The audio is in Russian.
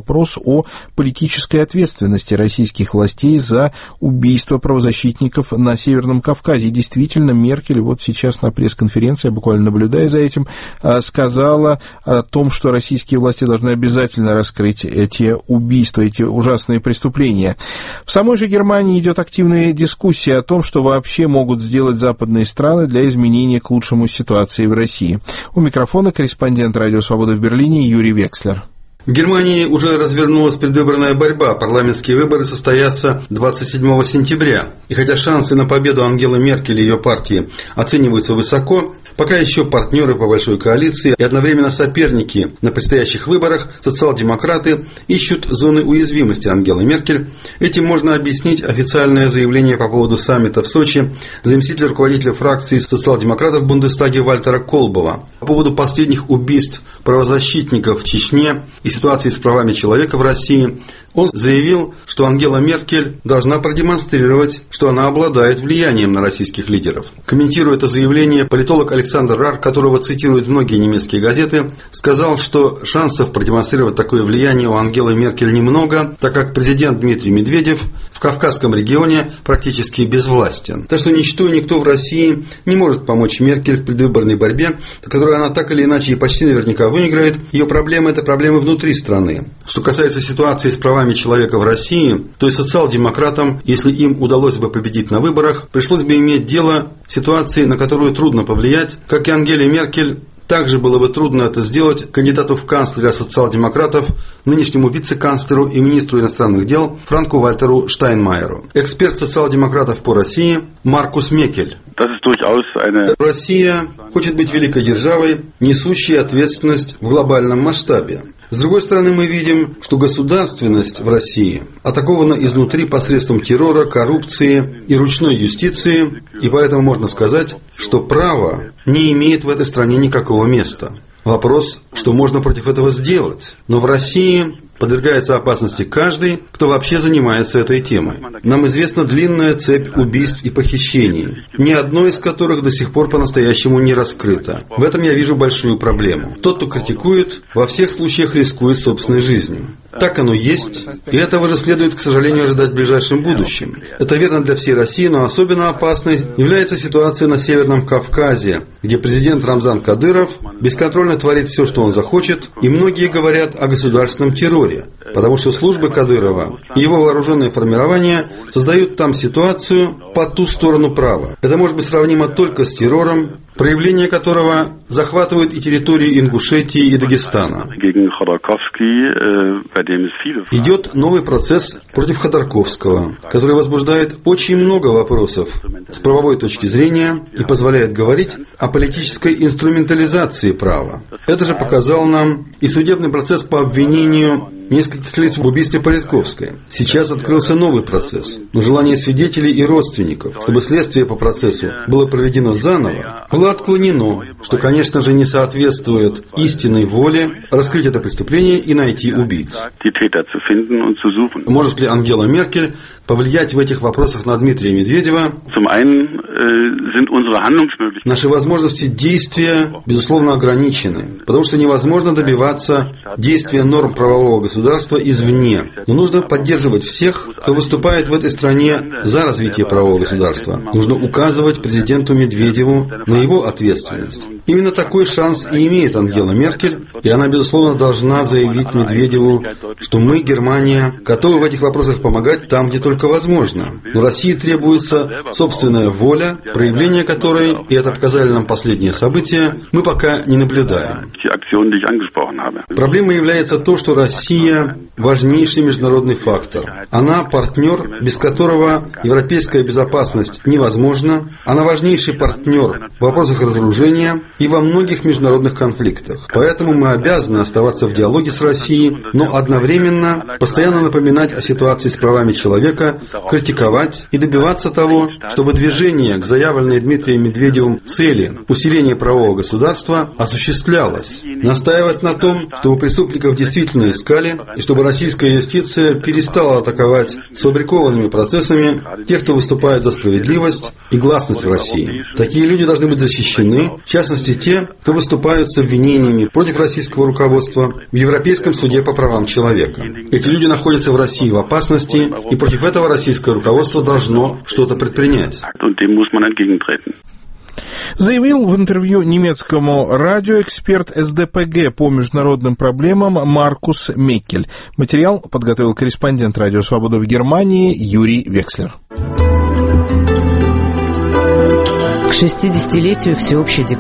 вопрос о политической ответственности российских властей за убийство правозащитников на Северном Кавказе. И действительно, Меркель вот сейчас на пресс-конференции, я буквально наблюдаю за этим, сказала о том, что российские власти должны обязательно раскрыть эти убийства, эти ужасные преступления. В самой же Германии идет активная дискуссия о том, что вообще могут сделать западные страны для изменения к лучшему ситуации в России. У микрофона корреспондент «Радио Свобода» в Берлине Юрий Векслер. В Германии уже развернулась предвыборная борьба. Парламентские выборы состоятся 27 сентября. И хотя шансы на победу Ангелы Меркель и ее партии оцениваются высоко, пока еще партнеры по большой коалиции и одновременно соперники на предстоящих выборах, социал-демократы, ищут зоны уязвимости Ангелы Меркель. Этим можно объяснить официальное заявление по поводу саммита в Сочи заместителя руководителя фракции социал-демократов в Бундестаге Вальтера Колбова. По поводу последних убийств правозащитников в Чечне и ситуации с правами человека в России, он заявил, что Ангела Меркель должна продемонстрировать, что она обладает влиянием на российских лидеров. Комментируя это заявление, политолог Александр Рар, которого цитируют многие немецкие газеты, сказал, что шансов продемонстрировать такое влияние у Ангелы Меркель немного, так как президент Дмитрий Медведев в Кавказском регионе практически безвластен. Так что ничто и никто в России не может помочь Меркель в предвыборной борьбе, которую она так или иначе и почти наверняка выиграет. Ее проблемы – это проблемы внутри страны. Что касается ситуации с правами человека в России, то и социал-демократам, если им удалось бы победить на выборах, пришлось бы иметь дело с ситуацией, на которую трудно повлиять, как и Ангеле Меркель. Также было бы трудно это сделать кандидату в канцлера социал-демократов, нынешнему вице-канцлеру и министру иностранных дел Франку-Вальтеру Штайнмайеру. Эксперт социал-демократов по России Маркус Мекель. Россия хочет быть великой державой, несущей ответственность в глобальном масштабе. С другой стороны, мы видим, что государственность в России атакована изнутри посредством террора, коррупции и ручной юстиции, и поэтому можно сказать, что право не имеет в этой стране никакого места. Вопрос, что можно против этого сделать. Но в России подвергается опасности каждый, кто вообще занимается этой темой. Нам известна длинная цепь убийств и похищений, ни одно из которых до сих пор по-настоящему не раскрыто. В этом я вижу большую проблему. Тот, кто критикует, во всех случаях рискует собственной жизнью. Так оно есть, и этого же следует, к сожалению, ожидать в ближайшем будущем. Это верно для всей России, но особенно опасной является ситуация на Северном Кавказе, где президент Рамзан Кадыров бесконтрольно творит все, что он захочет, и многие говорят о государственном терроре, потому что службы Кадырова и его вооруженные формирования создают там ситуацию по ту сторону права. Это может быть сравнимо только с террором, проявление которого захватывают и территории Ингушетии и Дагестана. Идет новый процесс против Ходорковского, который возбуждает очень много вопросов с правовой точки зрения и позволяет говорить о политической инструментализации права. Это же показал нам и судебный процесс по обвинению нескольких лиц в убийстве Политковской. Сейчас открылся новый процесс, но желание свидетелей и родственников, чтобы следствие по процессу было проведено заново, было отклонено, что, конечно же, не соответствует истинной воле раскрыть это преступление и найти убийц. Может ли Ангела Меркель повлиять в этих вопросах на Дмитрия Медведева? Наши возможности действия, безусловно, ограничены, потому что невозможно добиваться действия норм правового государства извне. Но нужно поддерживать всех, кто выступает в этой стране за развитие правового государства. Нужно указывать президенту Медведеву на его ответственность. Именно такой шанс и имеет Ангела Меркель, и она, безусловно, должна заявить Медведеву, что мы, Германия, готовы в этих вопросах помогать там, где только возможно. Но России требуется собственная воля, проявление которой, и это показали нам последние события, мы пока не наблюдаем. Проблемой является то, что Россия – важнейший международный фактор. Она партнер, без которого европейская безопасность невозможна. Она важнейший партнер в вопросах разоружения и во многих международных конфликтах. Поэтому мы обязаны оставаться в диалоге с Россией, но одновременно постоянно напоминать о ситуации с правами человека, критиковать и добиваться того, чтобы движение к заявленной Дмитрием Медведевым цели усиления правового государства осуществлялось. настаивать на том, чтобы преступников действительно искали, и чтобы российская юстиция перестала атаковать сфабрикованными процессами тех, кто выступает за справедливость и гласность в России. Такие люди должны быть защищены, в частности те, кто выступают с обвинениями против российского руководства в Европейском суде по правам человека. Эти люди находятся в России в опасности, и против этого российское руководство должно что-то предпринять. Заявил в интервью немецкому радио эксперт СДПГ по международным проблемам Маркус Меккель. Материал подготовил корреспондент Радио Свобода в Германии Юрий Векслер. К 60-летию всеобщей